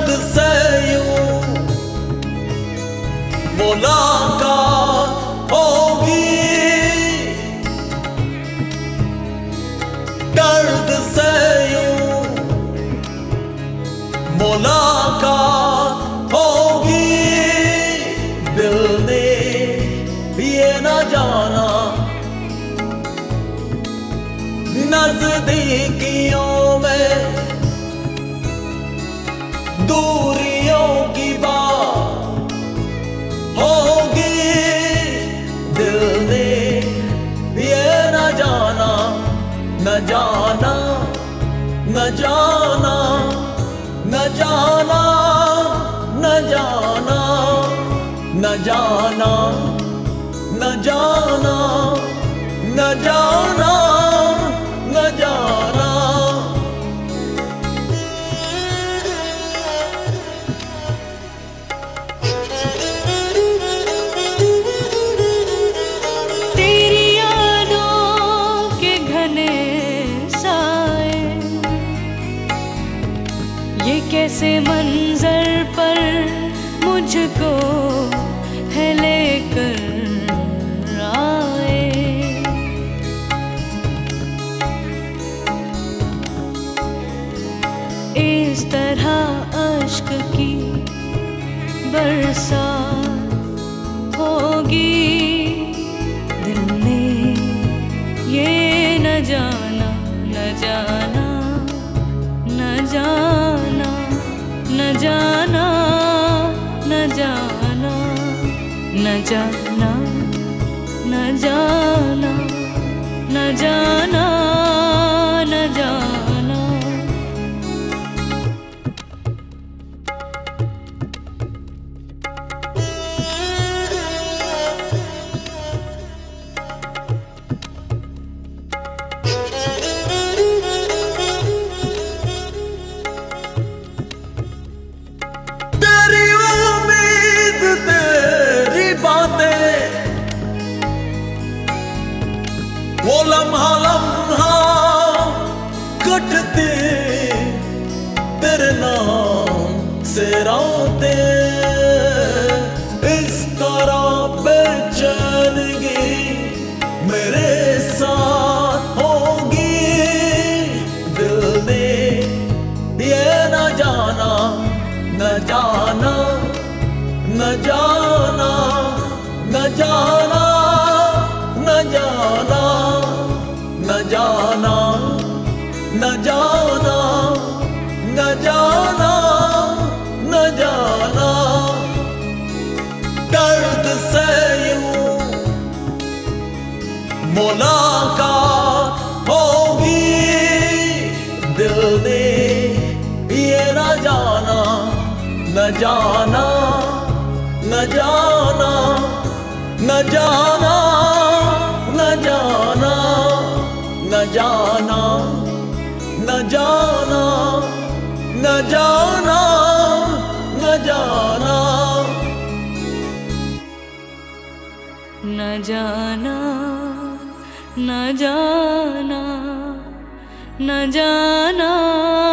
से यूं मुलाकात होगी, दर्द से यूं मुलाकात होगी। दिल ने ये न जाना नजदीकियों में दूरियों की बात होगी। दिल ने ये न जाना, न जाना, न जाना, न जाना, न जाना, न जाना, न जाना, न जाना, न जाना। तेरी यादों के घने साए ये कैसे मंजर पर मुझको है लेकर आए। इस तरह अश्क की बरसात होगी। दिल ने ये न जाना, न जाना, न जाना, न जाना, न जाना, न जाना, न जाना, न जाना, न जाना। तेरी उम्मीद तेरी बातें वो लम्हा लम्हा कटते तेरे नाम से रातें। इस तरह बेचैनगी मेरे साथ होगी। दिल ने ये न जाना, न जाना, न जाना, न जाना, न जाना, न जाना, न जाना, न जाना, न जाना। दर्द से यूं मुलाकात होगी। दिल ने ये न जाना, न जाना, न जाना, न जाना, न जाना, न जाना, न जाना, न जाना, न जाना, न जाना, न जाना, न जाना।